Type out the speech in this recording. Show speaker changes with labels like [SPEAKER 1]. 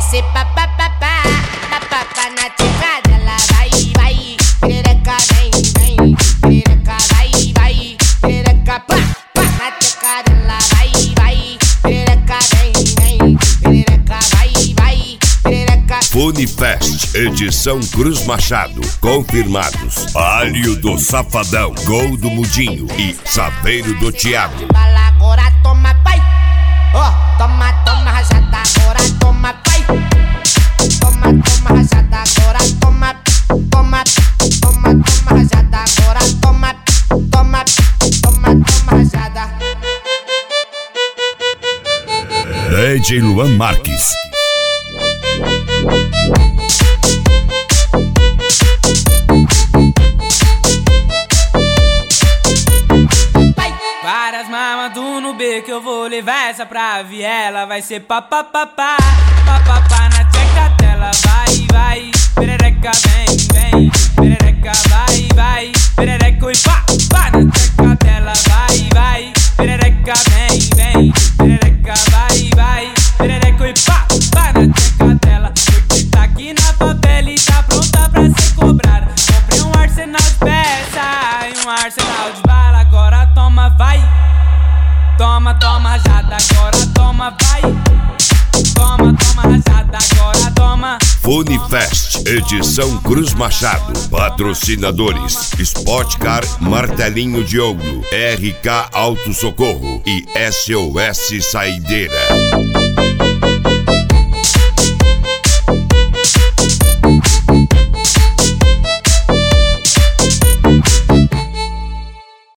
[SPEAKER 1] descer papapá, papapá na tcheca dela. Vai, vai, perereca vem, vem, perereca vai, vai, perereca pá, pá na tcheca dela. Vai, vai, perereca vem, vem, perereca vai, vai, perereca.
[SPEAKER 2] Funifest, edição Cruz Machado. Confirmados: Alho do Safadão, Gol do Mudinho e Saveiro do Thiago.
[SPEAKER 1] Bala agora toma, pai. Ó, toma, toma rajada agora, toma, pai. Toma, toma rajada agora, toma, toma, toma, toma rajada agora, toma, toma, toma, toma rajada.
[SPEAKER 2] DJ Luan Marques.
[SPEAKER 3] Várias mamadu no B que eu vou levar essa pra viela. Vai ser papapá, papapá na tcheca dela. Vai, vai, perereca vem, vem, perereca vai, vai, perereca e pá, pá na tcheca dela. Vai, vai, perereca vem, vem, perereca vai, vai, perereca e pá, pá na tcheca dela. Porque tá aqui na favela e tá pronta pra ser cobrada. Comprei um arsenal de peça e um arsenal de bala. Agora toma, vai. Toma, toma rajada, agora toma, vai. Toma, toma rajada, agora toma.
[SPEAKER 2] Funifest, edição Cruz Machado. Patrocinadores: Spotcar, Martelinho de Ouro, RK Auto Socorro e SOS Saideira.